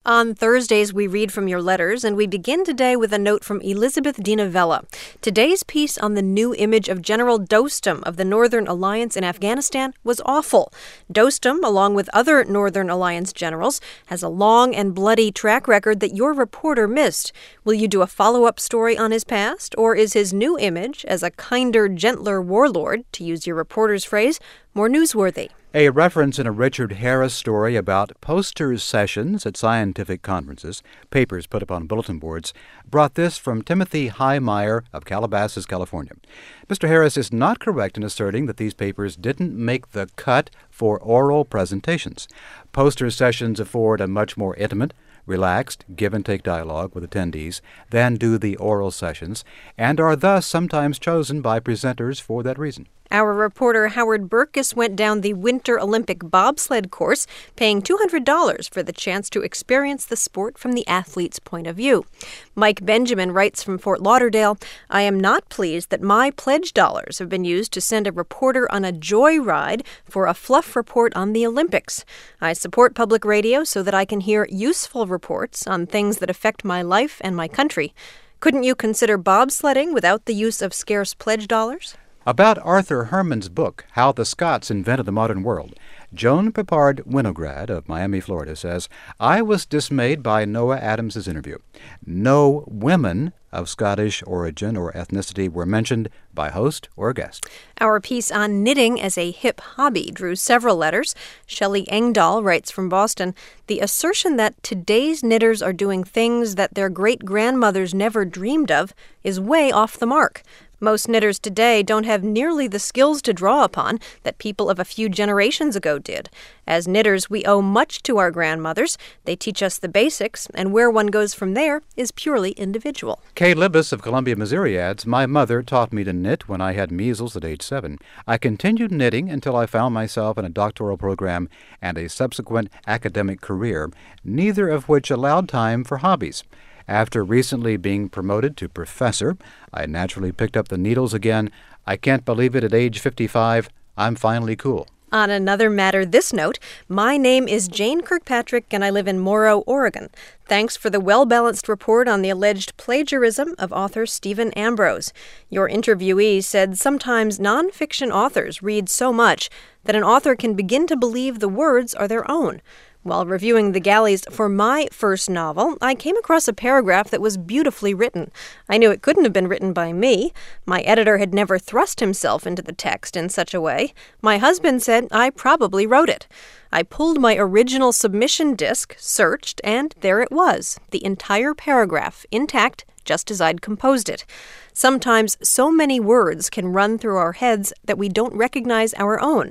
On Thursdays, we read from your letters, and we begin today with a note from Elizabeth Dinavella. Today's piece on the new image of General Dostum of the Northern Alliance in Afghanistan was awful. Dostum, along with other Northern Alliance generals, has a long and bloody track record that your reporter missed. Will you do a follow-up story on his past, or is his new image as a kinder, gentler warlord, to use your reporter's phrase, more newsworthy? A reference in a Richard Harris story about posters sessions at scientific conferences, papers put up on bulletin boards, brought this from Timothy Highmeyer of Calabasas, California. Mr. Harris is not correct in asserting that these papers didn't make the cut for oral presentations. Poster sessions afford a much more intimate, relaxed, give-and-take dialogue with attendees than do the oral sessions, and are thus sometimes chosen by presenters for that reason. Our reporter Howard Burkus went down the Winter Olympic bobsled course, paying $200 for the chance to experience the sport from the athlete's point of view. Mike Benjamin writes from Fort Lauderdale, "I am not pleased that my pledge dollars have been used to send a reporter on a joy ride for a fluff report on the Olympics. I support public radio so that I can hear useful reports on things that affect my life and my country. Couldn't you consider bobsledding without the use of scarce pledge dollars?" About Arthur Herman's book, How the Scots Invented the Modern World, Joan Pepard Winograd of Miami, Florida, says, "I was dismayed by Noah Adams's interview. No women of Scottish origin or ethnicity were mentioned by host or guest." Our piece on knitting as a hip hobby drew several letters. Shelley Engdahl writes from Boston, "The assertion that today's knitters are doing things that their great-grandmothers never dreamed of is way off the mark. Most knitters today don't have nearly the skills to draw upon that people of a few generations ago did. As knitters, we owe much to our grandmothers. They teach us the basics, and where one goes from there is purely individual." Kay Libas of Columbia, Missouri adds, "My mother taught me to knit when I had measles at age 7. I continued knitting until I found myself in a doctoral program and a subsequent academic career, neither of which allowed time for hobbies. After recently being promoted to professor, I naturally picked up the needles again. I can't believe it at age 55. I'm finally cool." On another matter, this note, "My name is Jane Kirkpatrick, and I live in Morrow, Oregon. Thanks for the well-balanced report on the alleged plagiarism of author Stephen Ambrose. Your interviewee said sometimes nonfiction authors read so much that an author can begin to believe the words are their own. While reviewing the galleys for my first novel, I came across a paragraph that was beautifully written. I knew it couldn't have been written by me. My editor had never thrust himself into the text in such a way. My husband said I probably wrote it. I pulled my original submission disc, searched, and there it was, the entire paragraph, intact, just as I'd composed it. Sometimes so many words can run through our heads that we don't recognize our own.